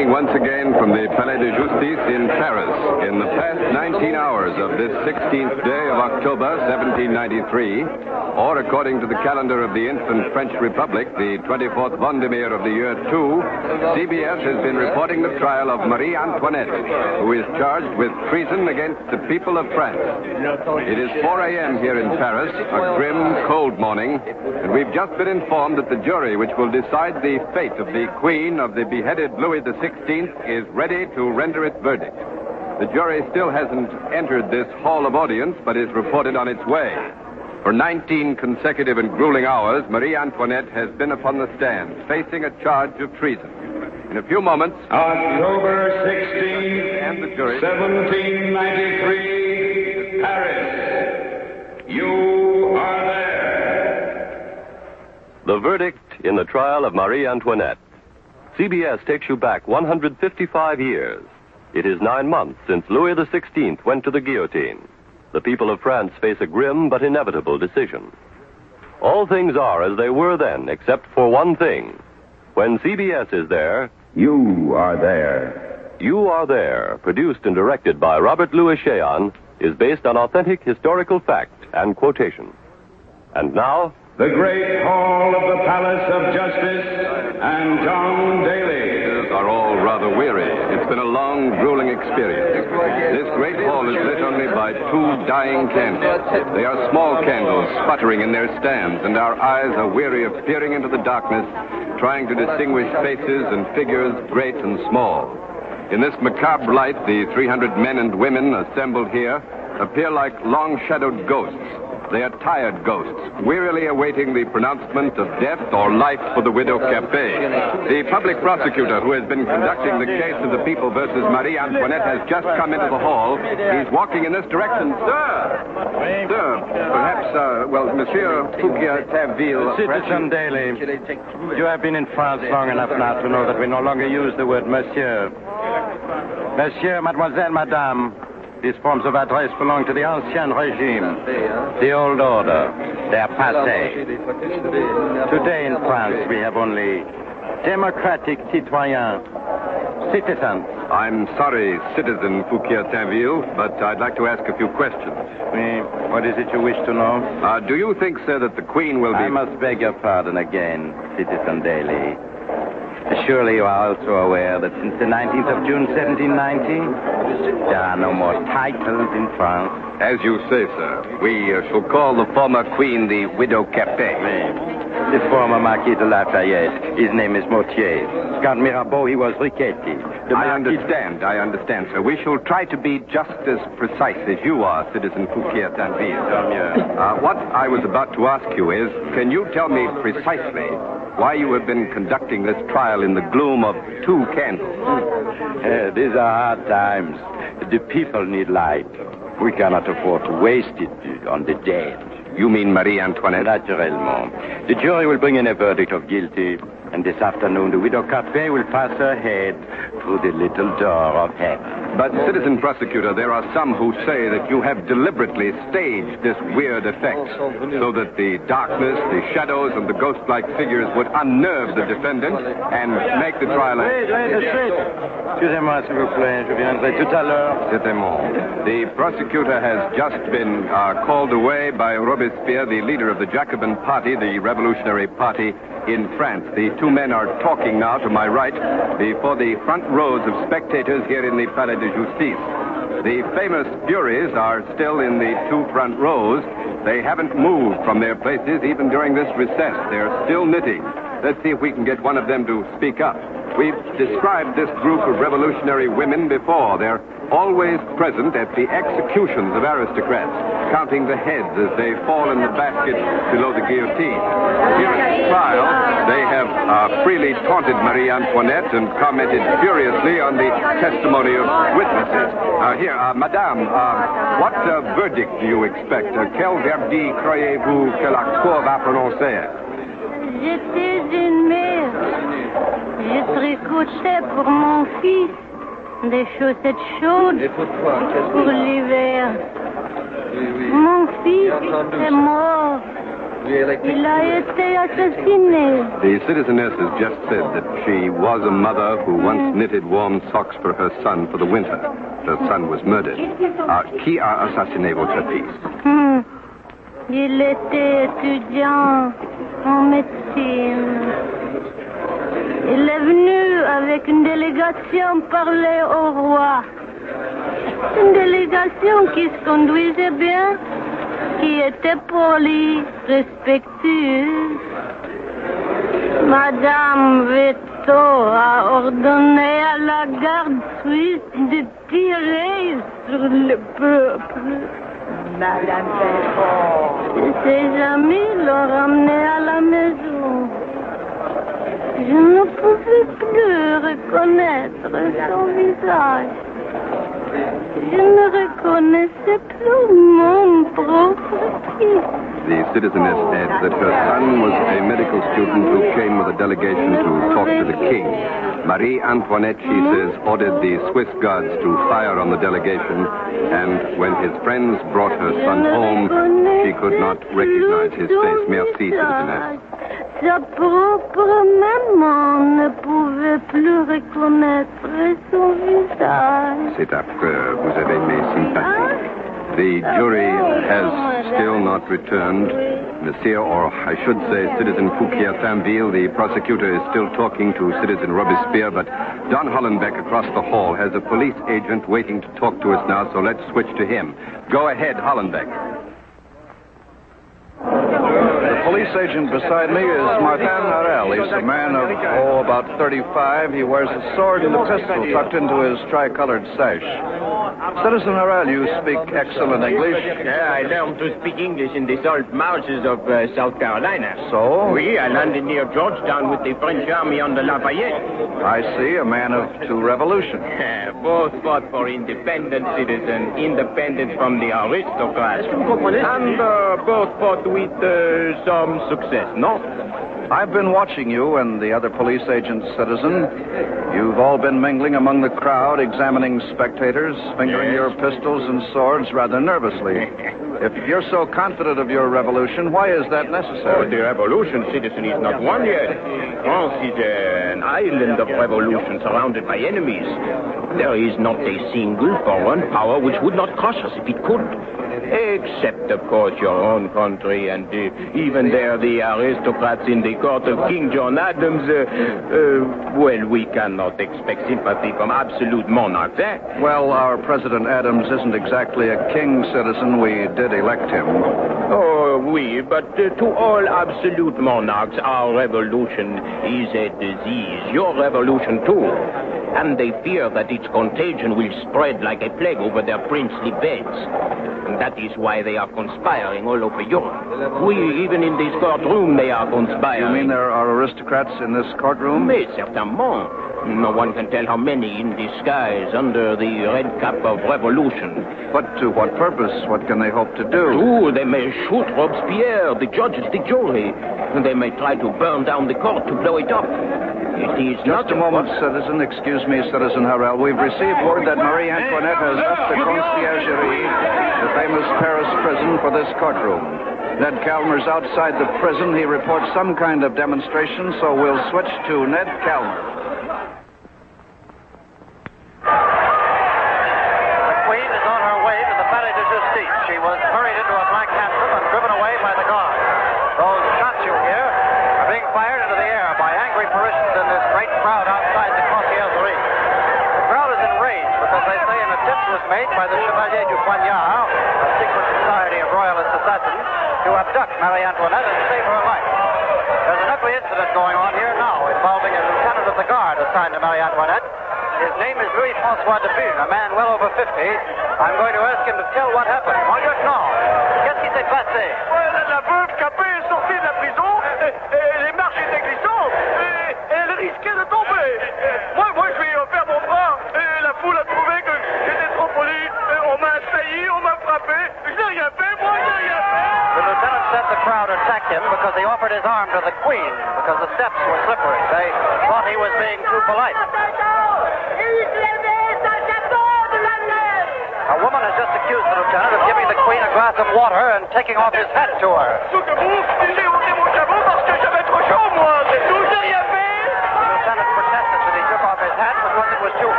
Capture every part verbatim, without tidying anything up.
Speaking once again from the Palais de Justice in Paris. In the past nineteen hours of this sixteenth day of October, seventeen ninety-three, or according to the calendar of the infant French Republic, the twenty-fourth Vendémiaire of the year two, C B S has been reporting the trial of Marie Antoinette, who is charged with treason against the people of France. It is four a.m. here in Paris, a grim, cold morning, and we've just been informed that the jury which will decide the fate of the Queen of the beheaded Louis the sixteenth is ready to render its verdict. The jury still hasn't entered this hall of audience, but is reported on its way. For nineteen consecutive and grueling hours, Marie Antoinette has been upon the stand, facing a charge of treason. In a few moments... October sixteenth, and the jury, seventeen ninety-three, Paris. You are there. The verdict in the trial of Marie Antoinette. C B S takes you back one hundred fifty-five years. It is nine months since Louis the sixteenth went to the guillotine. The people of France face a grim but inevitable decision. All things are as they were then, except for one thing. When C B S is there... You are there. You Are There, produced and directed by Robert Louis Cheon, is based on authentic historical fact and quotation. And now... The great hall of the Palace of Justice and John Daly. are all rather weary. It's been a long, grueling experience. This great hall is lit only by two dying candles. They are small candles sputtering in their stands, and our eyes are weary of peering into the darkness, trying to distinguish faces and figures great and small. In this macabre light, the three hundred men and women assembled here appear like long-shadowed ghosts. They are tired ghosts, wearily awaiting the pronouncement of death or life for the widow Capet. The public prosecutor who has been conducting the case of the people versus Marie Antoinette has just come into the hall. He's walking in this direction. Sir! Sir, perhaps, uh, well, Monsieur Fouquier-Tinville... Citizen Daly, you have been in France long enough now to know that we no longer use the word monsieur. Monsieur, mademoiselle, madame... These forms of address belong to the ancien regime, the old order. They are passé. Today in France, we have only democratic citoyens, citizens. I'm sorry, Citizen Fouquier-Tinville, but I'd like to ask a few questions. Oui. What is it you wish to know? Uh, do you think, sir, that the Queen will be... I must beg your pardon again, Citizen Daly. Surely you are also aware that since the nineteenth of June, seventeen ninety, there are no more titles in France. As you say, sir. We uh, shall call the former queen the Widow Capet. Oui. The former Marquis de Lafayette, his name is Mortier. Count Mirabeau, he was Riquetti. The I Marquis... understand, I understand, sir. We shall try to be just as precise as you are, Citizen Fouquier-Tinville. Uh, what I was about to ask you is, can you tell me precisely why you have been conducting this trial in the gloom of two candles? Uh, these are hard times. The people need light. We cannot afford to waste it on the dead. You mean Marie Antoinette? Naturellement. The jury will bring in a verdict of guilty, and this afternoon the widow Capet will pass her head through the little door of heaven. But, Citizen Prosecutor, there are some who say that you have deliberately staged this weird effect so that the darkness, the shadows, and the ghost-like figures would unnerve the defendant and make the trial... Wait, wait, wait. Excusez-moi, s'il vous plaît. Je viendrai tout à l'heure. Certainement. The prosecutor has just been uh, called away by Robespierre, the leader of the Jacobin Party, the revolutionary party in France. The two men are talking now to my right before the front rows of spectators here in the Palais de Justice. The famous Furies are still in the two front rows. They haven't moved from their places even during this recess. They're still knitting. Let's see if we can get one of them to speak up. We've described this group of revolutionary women before. They're always present at the executions of aristocrats, counting the heads as they fall in the basket below the guillotine. Here at the trial, they have uh, freely taunted Marie Antoinette and commented furiously on the testimony of witnesses. Uh, here, uh, Madame, uh, what uh, verdict do you expect? Uh, quel verdict croyez-vous que la cour va prononcer? J'étais une mère. Je tricotais pour mon fils des chaussettes chaudes pour l'hiver. Mon fils est mort. Il a été assassiné. The citizeness has just said that she was a mother who once knitted warm socks for her son for the winter. Her son was murdered. Uh, qui a assassiné votre fils? Hmm. Il était étudiant en médecine. Il est venu avec une délégation parler au roi. Une délégation qui se conduisait bien, qui était polie, respectueuse. Madame Veto a ordonné à la garde suisse de tirer sur le peuple. Madame Veto. Et ses amis l'ont ramené à la maison. Je ne pouvais plus reconnaître son visage. Je ne reconnaissais plus mon propre fils. The citizeness adds that her son was a medical student who came with a delegation to talk to the king. Marie Antoinette, she says, ordered the Swiss guards to fire on the delegation, and when his friends brought her son home, she could not recognize his face. Merci, citizeness. Sa propre maman ne pouvait plus reconnaître son visage. C'est affreux. Vous avez mes sympathies. The jury has still not returned. Monsieur, or I should say Citizen Fouquier-Tinville, the prosecutor is still talking to Citizen Robespierre, but Don Hollenbeck across the hall has a police agent waiting to talk to us now, so let's switch to him. Go ahead, Hollenbeck. The police agent beside me is Martin Harel. He's a man of, oh, about thirty-five. He wears a sword and a pistol tucked into his tricolored sash. Citizen Harel, you speak excellent English. Yeah, I learned to speak English in the salt marshes of uh, South Carolina. So? Oui, I landed near Georgetown with the French army under Lafayette. I see, a man of two revolutions. Both fought for independent citizens, independent from the aristocrats. And uh, both fought with uh, some success, no? I've been watching you and the other police agents, citizen. You've all been mingling among the crowd, examining spectators, fingering Yes. your pistols and swords rather nervously. If you're so confident of your revolution, why is that Oh, necessary? the revolution, citizen, is not won yet. France is uh, an island of revolution surrounded by enemies. There is not a single foreign power which would not crush us if it could. Except, of course, your own country, and uh, even there the aristocrats in the court of King John Adams. Uh, uh, well, we cannot expect sympathy from absolute monarchs, eh? Well, our President Adams isn't exactly a king, citizen. We did elect him. Oh, oui, but uh, to all absolute monarchs, our revolution is a disease. Your revolution, too. And they fear that its contagion will spread like a plague over their princely beds. And that is why they are conspiring all over Europe. We, even in this courtroom, they are conspiring. You mean there are aristocrats in this courtroom? Mais certainement. No one can tell how many in disguise under the red cap of revolution. But to what purpose? What can they hope to do? Oh, they may shoot Robespierre, the judges, the jury. And they may try to burn down the court to blow it up. It is not Just a moment, citizen. Excuse me, Citizen Harel. We've received word that Marie Antoinette has left the Conciergerie, the famous Paris prison, for this courtroom. Ned Calmer's outside the prison. He reports some kind of demonstration, so we'll switch to Ned Calmer. The Queen is on her way to the Palais de Justice. She was hurried into a black hansom and driven away by the guard. Those shots you hear are being fired into the air by angry parishioners in this great crowd outside the Conciergerie. The crowd is enraged because they say an attempt was made by the Chevalier du Poignard, a secret society of royalist assassins, to abduct Marie Antoinette and save her life. There's an ugly incident going on here now involving a lieutenant of the guard assigned to Marie Antoinette. His name is Louis-François de Ville, a man well over fifty. I'm going to ask him to tell what happened. Mon lieutenant, qu'est-ce qui s'est passé? La veuve Capet est sortie de la prison, et, et les marches étaient glissantes, et, et elle risquait de tomber. Moi, moi, je lui ai offert mon bras, et la foule a trouvé que j'étais trop poli. Et on m'a assailli, on m'a frappé. Je n'ai rien fait, moi, je n'ai rien fait. The lieutenant said the crowd attacked him because he offered his arm to the Queen, because the steps were slippery. They thought he was being too polite. A woman has just accused the lieutenant of giving the Queen a glass of water and taking off his hat to her. Souvenez-vous,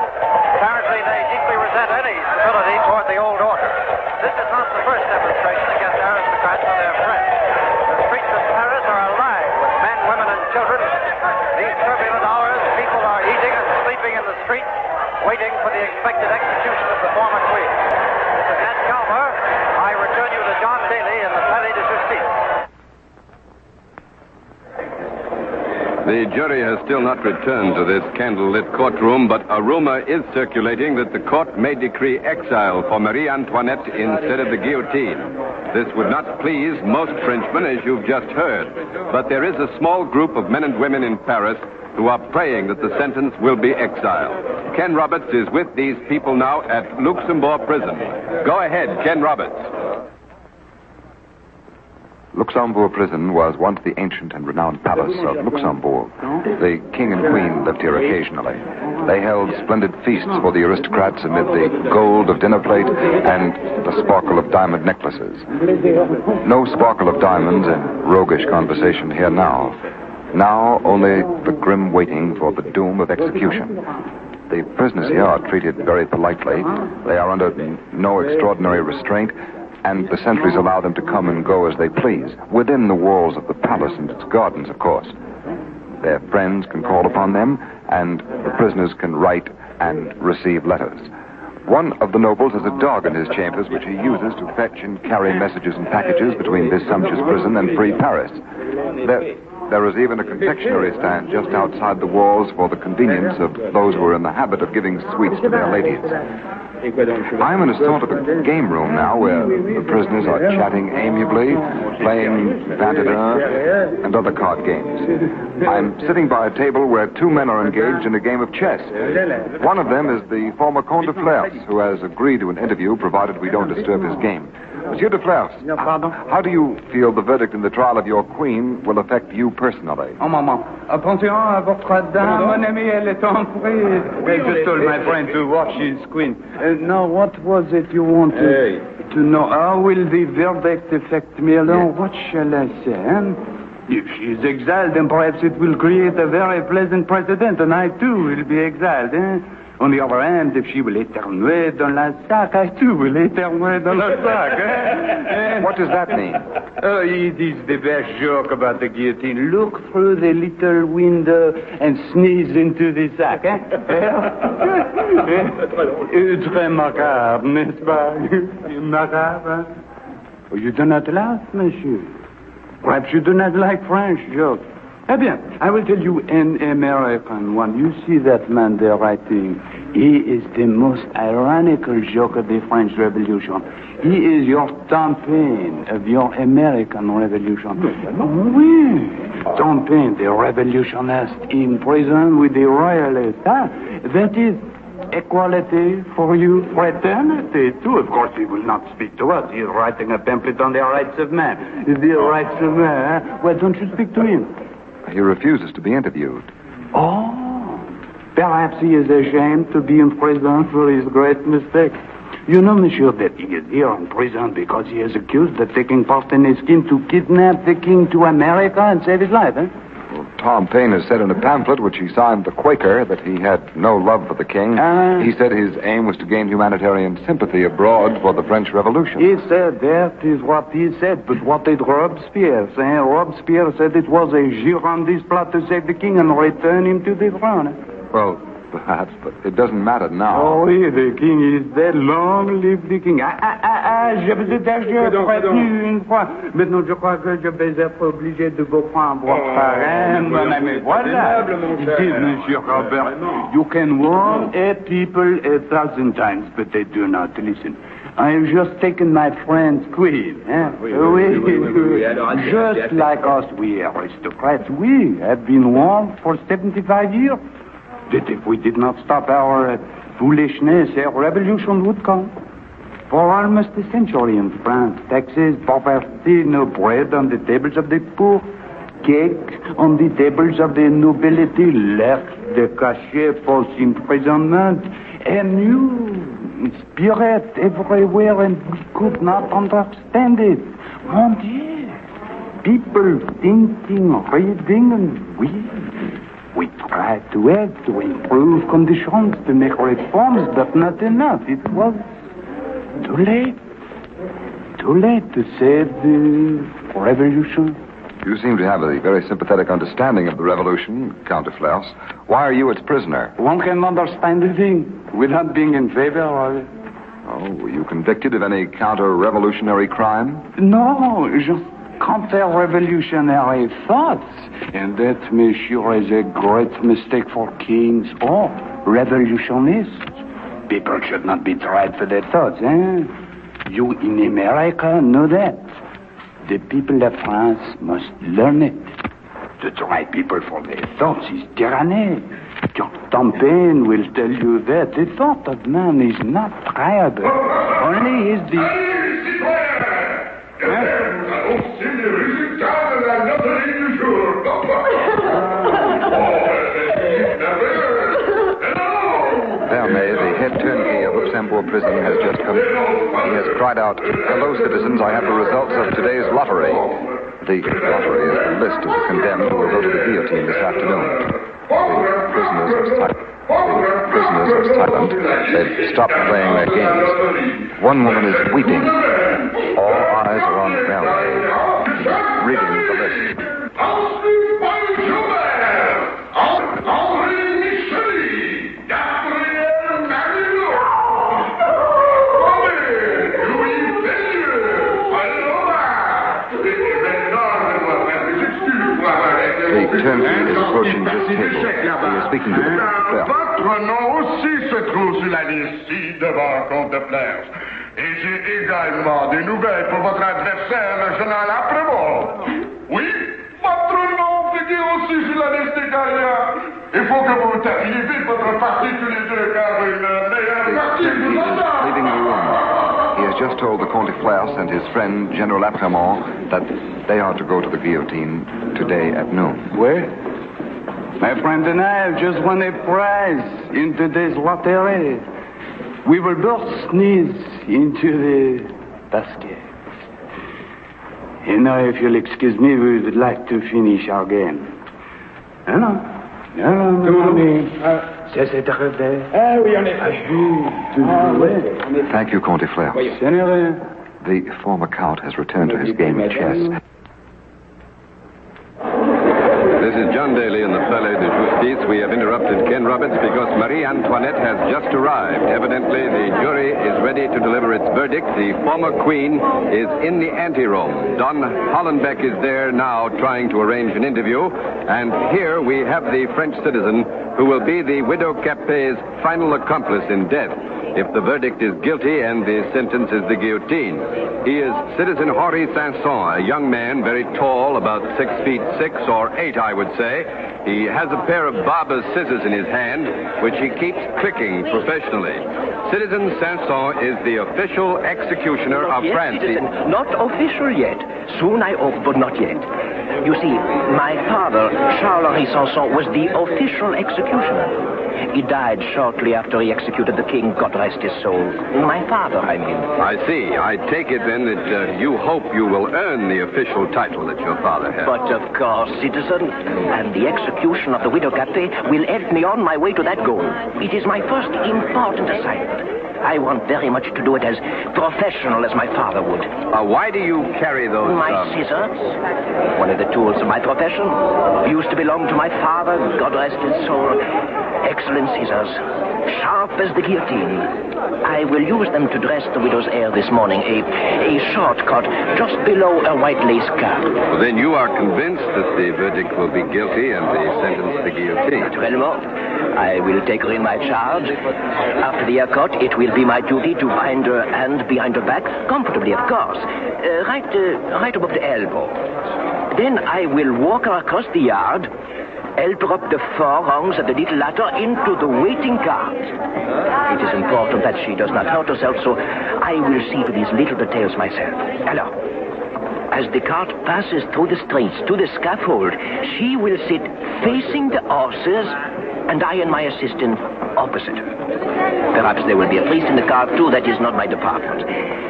Apparently, they deeply resent any civility toward the old order. This is not the first demonstration against aristocrats or their friends. The streets of Paris are alive with men, women, and children. These turbulent hours, people are eating and sleeping in the streets, waiting for the expected execution of the former queen. This is Ned Calmer. I return you to John Daly in the Palais de Justice. The jury has still not returned to this candlelit courtroom, but a rumor is circulating that the court may decree exile for Marie Antoinette instead of the guillotine. This would not please most Frenchmen, as you've just heard, but there is a small group of men and women in Paris who are praying that the sentence will be exile. Ken Roberts is with these people now at Luxembourg prison. Go ahead, Ken Roberts. Luxembourg prison was once the ancient and renowned palace of Luxembourg. The king and queen lived here occasionally. They held splendid feasts for the aristocrats amid the gold of dinner plate and the sparkle of diamond necklaces. No sparkle of diamonds and roguish conversation here now. Now only the grim waiting for the doom of execution. The prisoners here are treated very politely. They are under no extraordinary restraint, and the sentries allow them to come and go as they please, within the walls of the palace and its gardens, of course. Their friends can call upon them, and the prisoners can write and receive letters. One of the nobles has a dog in his chambers, which he uses to fetch and carry messages and packages between this sumptuous prison and free Paris. There, there is even a confectionery stand just outside the walls for the convenience of those who are in the habit of giving sweets to their ladies. I'm in a sort of a game room now where the prisoners are chatting amiably, playing vingt et un and other card games. I'm sitting by a table where two men are engaged in a game of chess. One of them is the former Comte de Flers, who has agreed to an interview provided we don't disturb his game. Monsieur de Flers, how do you feel the verdict in the trial of your queen will affect you personally? Oh, maman. Attention à votre dame, mon ami, elle est en prise. I just told my friend to watch his queen. Uh, now, what was it you wanted hey. to know? How will the verdict affect me alone? Yes. What shall I say? Hein? If she is exiled, then perhaps it will create a very pleasant precedent, and I, too, will be exiled. Eh? On the other hand, if she will éternuer dans la sac, I too will éternuer dans la sac. Eh? What does that mean? Oh, it is the best joke about the guillotine. Look through the little window and sneeze into the sac. Eh? It's très macabre, n'est-ce pas? Macabre. Oh, you do not laugh, monsieur. Perhaps you do not like French jokes. Eh bien, I will tell you an American one. You see that man there writing. He is the most ironical joke of the French Revolution. He is your Tom Paine of your American Revolution. Oui. Tom Paine, the revolutionist in prison with the royalists. Ah, that is equality for you, fraternity, too. Of course, he will not speak to us. He is writing a pamphlet on the rights of man. The rights of man. Huh? Why don't you speak to him? He refuses to be interviewed. Oh, perhaps he is ashamed to be in prison for his great mistake. You know, monsieur, that he is here in prison because he is accused of taking part in a scheme to kidnap the king to America and save his life, eh? Well, Tom Paine has said in a pamphlet which he signed the Quaker that he had no love for the king. Uh, he said his aim was to gain humanitarian sympathy abroad for the French Revolution. He said that is what he said, but what did Robespierre say? Robespierre said it was a Girondist plot to save the king and return him to the throne. Well, perhaps, but it doesn't matter now. Oh oui, the king is dead. Long live the king. Ah, ah, ah, ah, je vous ai déjà prévenu une fois. Maintenant, je crois que je vais être obligé de vous prendre par un, mon ami. Voilà. Monsieur Robert, you can warn a people a thousand times, but they do not listen. I have just taken my friend's queen. Eh? Oui, oui, oui, oui, oui. Just like us, we aristocrats, we have been warned for seventy-five years. That if we did not stop our uh, foolishness, a revolution would come. For almost a century in France, taxes, poverty, no bread on the tables of the poor, cake on the tables of the nobility, left the cachet for imprisonment, a new spirit everywhere, and we could not understand it. Mon Dieu, people thinking, reading, and we... We tried to help, to improve conditions, to make reforms, but not enough. It was too late. Too late to save the revolution. You seem to have a very sympathetic understanding of the revolution, Count de Flers. Why are you its prisoner? One can understand the thing without being in favor of it. Oh, were you convicted of any counter-revolutionary crime? No, just counter-revolutionary thoughts. And that, monsieur, is a great mistake for kings or revolutionists. People should not be tried for their thoughts, eh? You in America know that. The people of France must learn it. To try people for their thoughts is tyranny. Your Tampain will tell you that the thought of man is not triable. Only is the... Vernet, the head turnkey of Luxembourg prison, has just come. He has cried out, "Hello, citizens, I have the results of today's lottery." The lottery is the list of the condemned who will go to the guillotine this afternoon. The prisoners are silent. The prisoners are silent. They've stopped playing their games. One woman is weeping. All eyes are on Vernet. He's reading the list. The turnkey is approaching this table. He is speaking to the Flers. Votre nom aussi se trouve sur la liste ci devant Comte de Flers. Et j'ai également des nouvelles pour votre adversaire, le général Apremont. Oui, votre nom figure aussi sur la liste des gagnants. Il faut que vous terminiez vite votre partie tous les deux, car une meilleure partie vous attend. Leaving the room. He has just told the Comte de Flers and his friend, General Apremont, that they are to go to the guillotine today at noon. Where? My friend and I have just won a prize in today's lottery. We will both sneeze into the basket. And now, if you'll excuse me, we would like to finish our game. Hello? Hello, mon ami. Ça s'est arrivé. Ah oui, en effet. Thank you, Comte de Flers. The former count has returned to his game of chess. This is John Daly in the Palais de Justice. We have interrupted Ken Roberts because Marie Antoinette has just arrived. Evidently, the jury is ready to deliver its verdict. The former queen is in the anteroom. Don Hollenbeck is there now trying to arrange an interview. And here we have the French citizen who will be the Widow Capet's final accomplice in death if the verdict is guilty and the sentence is the guillotine. He is Citizen Henri Sanson, a young man, very tall, about six feet six or eight, I would say. He has a pair of barber's scissors in his hand, which he keeps clicking professionally. Citizen Sanson is the official executioner of yes, France. Citizen, not official yet. Soon, I hope, but not yet. You see, my father, Charles-Henri Sanson, was the official executioner. He died shortly after he executed the king, God rest his soul. My father, I mean. I see. I take it then that uh, you hope you will earn the official title that your father had. But of course, citizen, and the execution of the Widow Capet will help me on my way to that goal. It is my first important assignment. I want very much to do it as professional as my father would. Uh, why do you carry those... My uh... scissors? One of the tools of my profession. Used to belong to my father, God rest his soul. Excellent scissors. Sharp as the guillotine. I will use them to dress the widow's hair this morning. A, a short cut just below a white lace cap. Well, then you are convinced that the verdict will be guilty and the sentence the guillotine. Naturellement. I will take her in my charge. After the haircut, it will be my duty to bind her hand behind her back, comfortably, of course, uh, right, uh, right above the elbow. Then I will walk her across the yard, help her up the four rungs of the little ladder into the waiting cart. It is important that she does not hurt herself, so I will see to these little details myself. Alors, as the cart passes through the streets to the scaffold, she will sit facing the horses, and I and my assistant opposite her. Perhaps there will be a priest in the cart, too. That is not my department.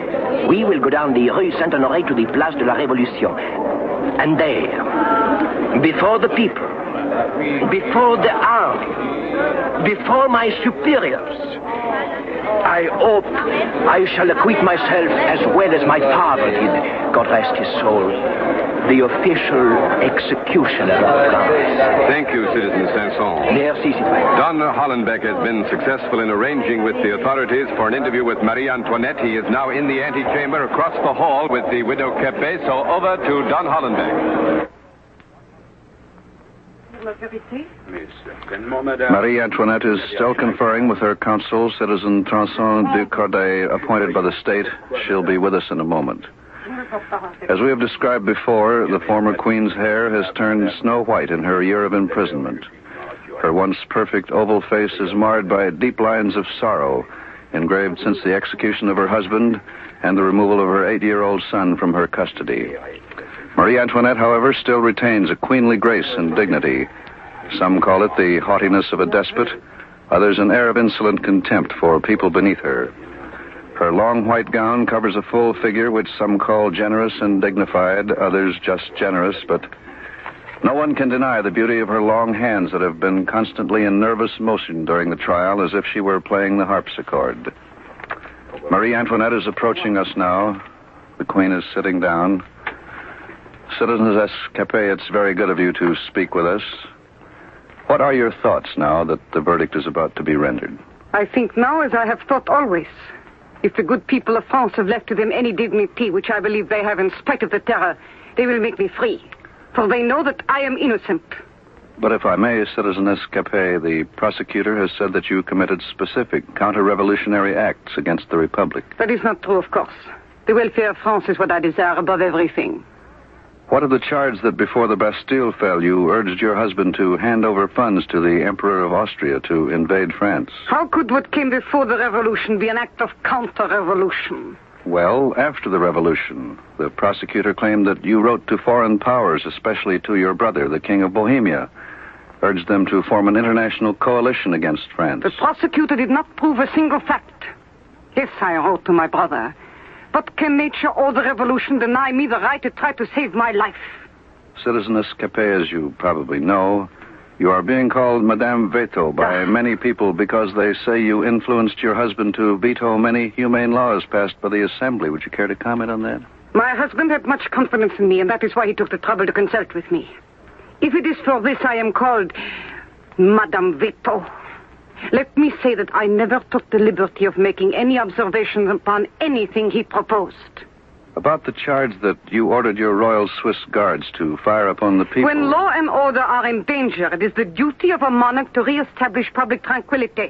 We will go down the Rue Saint-Honoré to the Place de la Révolution. And there, before the people, before the army, before my superiors. I hope I shall acquit myself as well as my father did, God rest his soul, the official executioner of France. Thank you, Citizen Sanson. Merci, citoyen. Don Hollenbeck has been successful in arranging with the authorities for an interview with Marie Antoinette. He is now in the antechamber across the hall with the widow Capet. So over to Don Hollenbeck. Marie Antoinette is still conferring with her consul, Citizen Transon du Corday, appointed by the state. She'll be with us in a moment. As we have described before, the former queen's hair has turned snow white in her year of imprisonment. Her once perfect oval face is marred by deep lines of sorrow, engraved since the execution of her husband and the removal of her eight-year-old son from her custody. Marie Antoinette, however, still retains a queenly grace and dignity. Some call it the haughtiness of a despot, others an air of insolent contempt for people beneath her. Her long white gown covers a full figure which some call generous and dignified, others just generous, but no one can deny the beauty of her long hands that have been constantly in nervous motion during the trial, as if she were playing the harpsichord. Marie Antoinette is approaching us now. The queen is sitting down. Citizens Capet, it's very good of you to speak with us. What are your thoughts now that the verdict is about to be rendered? I think now as I have thought always. If the good people of France have left to them any dignity, which I believe they have in spite of the terror, they will make me free. For they know that I am innocent. But if I may, Citizeness Capet, the prosecutor has said that you committed specific counter-revolutionary acts against the Republic. That is not true, of course. The welfare of France is what I desire above everything. What of the charge that before the Bastille fell, you urged your husband to hand over funds to the Emperor of Austria to invade France? How could what came before the revolution be an act of counter-revolution? Well, after the revolution, the prosecutor claimed that you wrote to foreign powers, especially to your brother, the King of Bohemia, urged them to form an international coalition against France. The prosecutor did not prove a single fact. Yes, I wrote to my brother. But can nature or the revolution deny me the right to try to save my life? Citizeness Capet, as you probably know, you are being called Madame Veto by uh. many people because they say you influenced your husband to veto many humane laws passed by the Assembly. Would you care to comment on that? My husband had much confidence in me, and that is why he took the trouble to consult with me. If it is for this I am called Madame Veto, let me say that I never took the liberty of making any observations upon anything he proposed. About the charge that you ordered your Royal Swiss Guards to fire upon the people... When law and order are in danger, it is the duty of a monarch to re-establish public tranquility.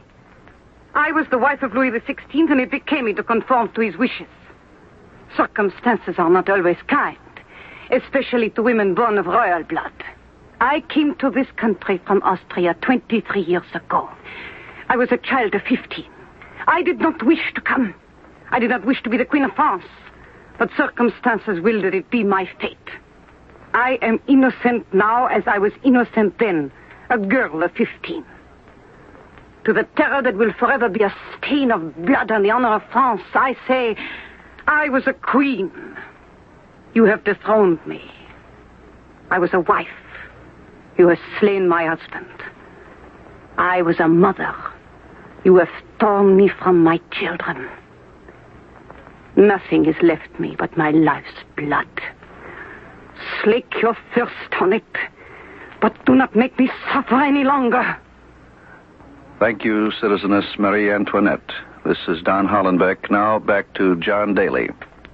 I was the wife of Louis the sixteenth, and it became me to conform to his wishes. Circumstances are not always kind, especially to women born of royal blood. I came to this country from Austria twenty-three years ago. I was a child of fifteen. I did not wish to come. I did not wish to be the Queen of France. But circumstances willed that it be my fate. I am innocent now as I was innocent then, a girl of fifteen. To the terror that will forever be a stain of blood on the honor of France, I say, I was a queen. You have dethroned me. I was a wife. You have slain my husband. I was a mother. You have torn me from my children. Nothing is left me but my life's blood. Slake your thirst on it, but do not make me suffer any longer. Thank you, Citizeness Marie Antoinette. This is Don Hollenbeck. Now back to John Daly.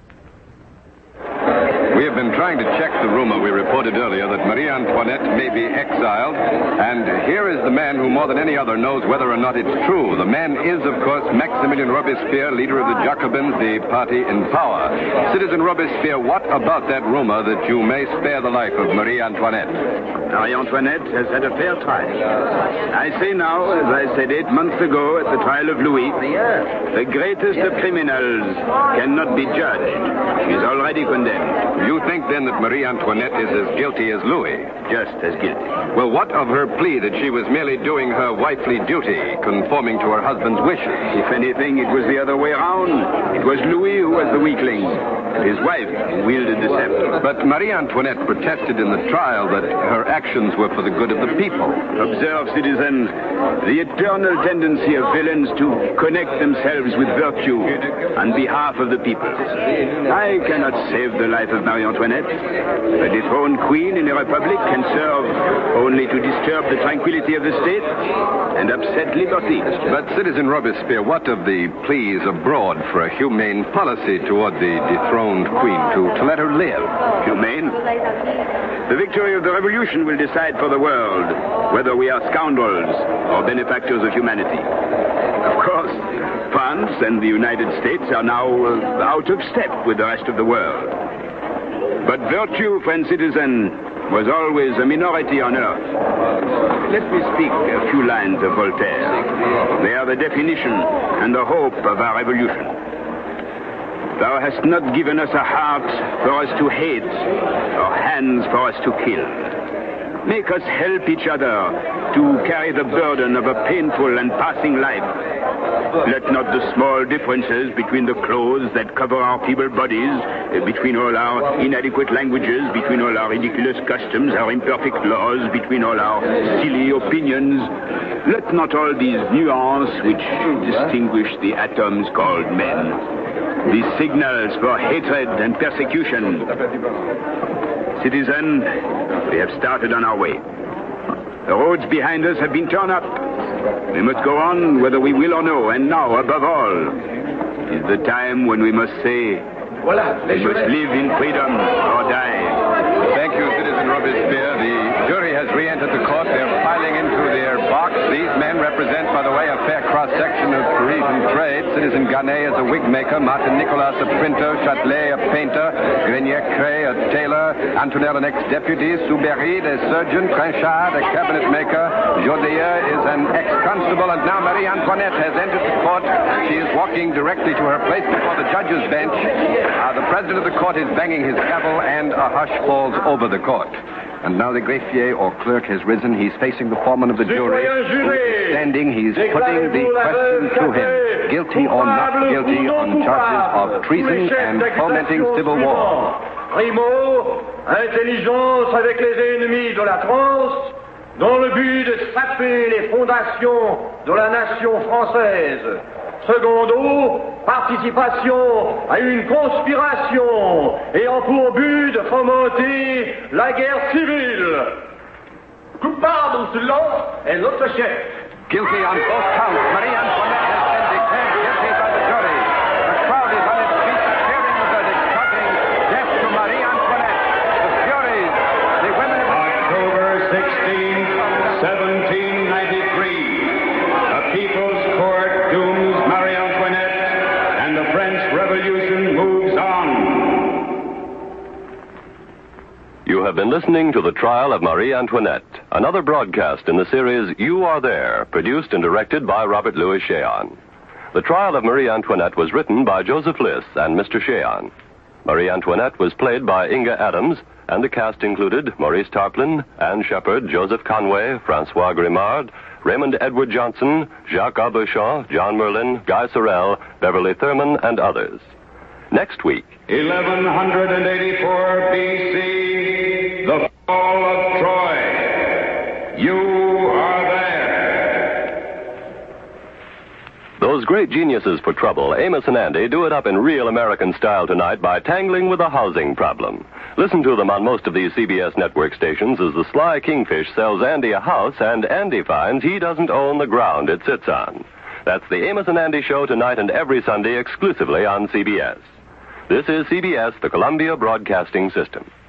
We have been trying to check the rumor we reported earlier that Marie Antoinette may be exiled, and here is the man who more than any other knows whether or not it's true. The man is, of course, Maximilien Robespierre, leader of the Jacobins, the party in power. Citizen Robespierre, what about that rumor that you may spare the life of Marie Antoinette? Marie Antoinette has had a fair trial. I say now, as I said eight months ago at the trial of Louis, the greatest of criminals cannot be judged. She is already condemned. You You think, then, that Marie Antoinette is as guilty as Louis? Just as guilty. Well, what of her plea that she was merely doing her wifely duty, conforming to her husband's wishes? If anything, it was the other way around. It was Louis who was the weakling, and his wife who wielded the scepter. But Marie Antoinette protested in the trial that her actions were for the good of the people. Observe, citizen, the eternal tendency of villains to connect themselves with virtue on behalf of the people. I cannot save the life of Marie Antoinette. A dethroned queen in a republic can serve only to disturb the tranquility of the state and upset liberty. But, Citizen Robespierre, what of the pleas abroad for a humane policy toward the dethroned queen, to, to let her live? Humane? The victory of the revolution will decide for the world whether we are scoundrels or benefactors of humanity. Of course, France and the United States are now uh, out of step with the rest of the world. But virtue, friend citizen, was always a minority on earth. Let me speak a few lines of Voltaire. They are the definition and the hope of our revolution. Thou hast not given us a heart for us to hate, or hands for us to kill. Make us help each other to carry the burden of a painful and passing life. Let not the small differences between the clothes that cover our feeble bodies, uh, between all our inadequate languages, between all our ridiculous customs, our imperfect laws, between all our silly opinions, let not all these nuances which distinguish the atoms called men, these signals for hatred and persecution. Citizen, we have started on our way. The roads behind us have been torn up. We must go on whether we will or no, and now, above all, is the time when we must say, we must live in freedom or die. Thank you, Citizen Robespierre. The jury has re-entered the court. They're filing into their box. These men represent, by the way, a fair cross-section of Parisian trade. Citizen Garnet is a wig maker, Martin Nicolas a printer, Châtelet a painter, Grenier-Cray a tailor, Antonel an ex-deputy, Soubéry a surgeon, Trenchard a cabinet maker, Jaudier is an ex-constable, and now Marie Antoinette has entered the court. She is walking directly to her place before the judge's bench. Uh, the president of the court is banging his gavel, and a hush falls over the court. And now the greffier or clerk has risen. He's facing the foreman of the jury. He's standing. He's putting the question to him. Guilty or not guilty on charges of treason and fomenting civil war. Primo, intelligence avec les ennemis de la France, dans le but de saper les fondations de la nation française. Secondo, participation à une conspiration ayant pour but de fomenter la guerre civile. Coupable selon est notre chef. Guilty on both counts. Marie Antoinette has been declared guilty by the jury. The crowd is on its feet cheering the verdict, shouting, death to Marie Antoinette. The juries, the women of October sixteenth, seventeen ninety-three. The People's Court dooms Marie Antoinette, and the French Revolution moves on. You have been listening to the trial of Marie Antoinette, another broadcast in the series You Are There, produced and directed by Robert Louis Cheon. The trial of Marie Antoinette was written by Joseph Liss and Mister Cheon. Marie Antoinette was played by Inga Adams, and the cast included Maurice Tarplin, Anne Shepard, Joseph Conway, Francois Grimard, Raymond Edward Johnson, Jacques Aubuchon, John Merlin, Guy Sorel, Beverly Thurman, and others. Next week, eleven eighty-four B C, the fall of Troy. You are there. those great geniuses for trouble, Amos and Andy, do it up in real American style tonight by tangling with a housing problem. Listen to them on most of these C B S network stations as the sly kingfish sells Andy a house, and Andy finds he doesn't own the ground it sits on. That's the Amos and Andy Show tonight and every Sunday exclusively on C B S. This is C B S, the Columbia Broadcasting System.